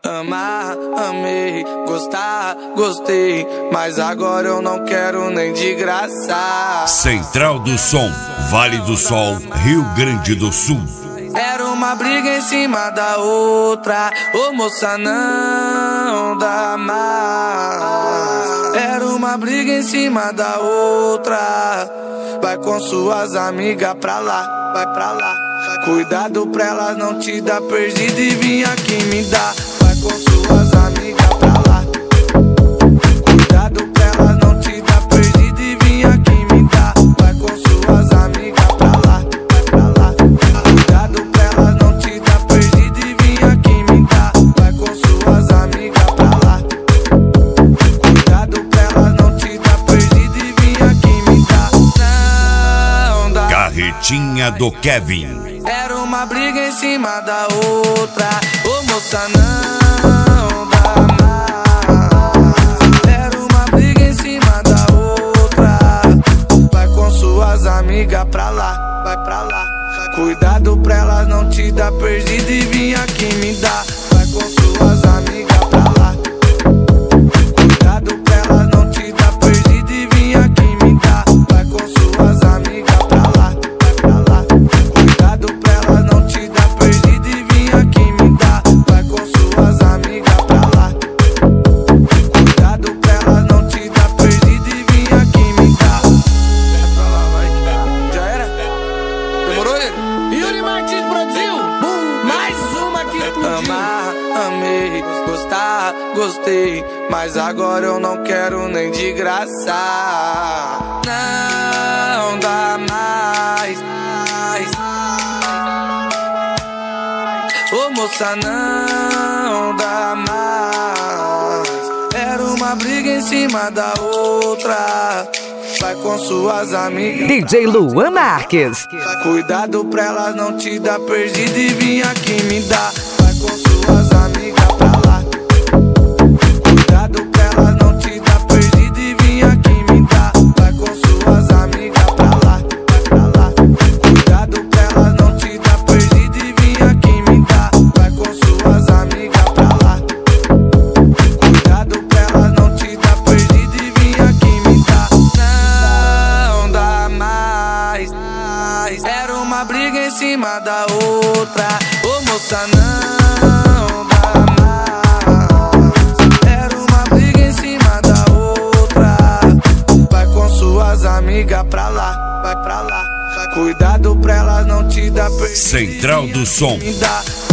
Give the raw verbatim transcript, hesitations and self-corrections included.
Amar, amei, gostar, gostei, mas agora eu não quero nem de graça. Central do Som, Vale do Sol, Rio Grande do Sul. Era uma briga em cima da outra, ô moça, não dá mais. Era uma briga em cima da outra. Vai com suas amigas pra lá, vai pra lá. Cuidado pra elas não te dar perdido e vir aqui me dar. Vai com suas amigas pra lá. Cuidado pra elas não te dar perdido e vir aqui me dar. Vai com suas amigas pra lá, vai pra lá. Cuidado pra elas não te dar perdido e vir aqui me dar. Vai com suas amigas pra lá. Cuidado pra elas não te dar perdido e vir aqui me dar. Não dá. Carretinha do Kevin. Era uma briga em cima da outra, ô moça, não dá mais. Era uma briga em cima da outra. Vai com suas amigas pra lá, vai pra lá. Cuidado pra elas não te dar perdido e vir aqui me dar. Vai com suas amigas pra lá. Cuidado pra elas não te dar perdido e vir aqui me dar. Vai com suas amigas pra lá, vai pra lá. Cuidado pra elas não te dar perdido e vir aqui me dar. Vai com suas amigas pra lá. Cuidado pra elas não te dar perdido e vir aqui me dar. Vai pra lá, vai. Já era? Demorou, ele? Yuri Martins produziu. Mais uma que explodiu. Amar, amei, gostar, gostei, mas agora eu não quero nem de graça. Não dá mais. Ô moça, não dá mais. Era uma briga em cima da outra. Vai com suas amigas. D J Luan Marques. Cuidado pra elas não te dar perdido e vir aqui me dar. Vai com suas amigas pra lá. Cuidado pra elas não te dar perdido e vir aqui me dar. Vai com suas amigas pra lá, vai pra lá. Cuidado pra elas não te dar perdido e vir aqui me dar. Vai com suas amigas pra lá. Cuidado pra elas não te dar perdido e vir aqui me dar. Não dá mais. Era uma briga em cima da outra, ô moça, não dá mais. Era uma briga em cima da outra. Vai com suas amigas pra lá, vai pra lá. Cuidado pra elas não te dar perdido. Central do Som. Me dá.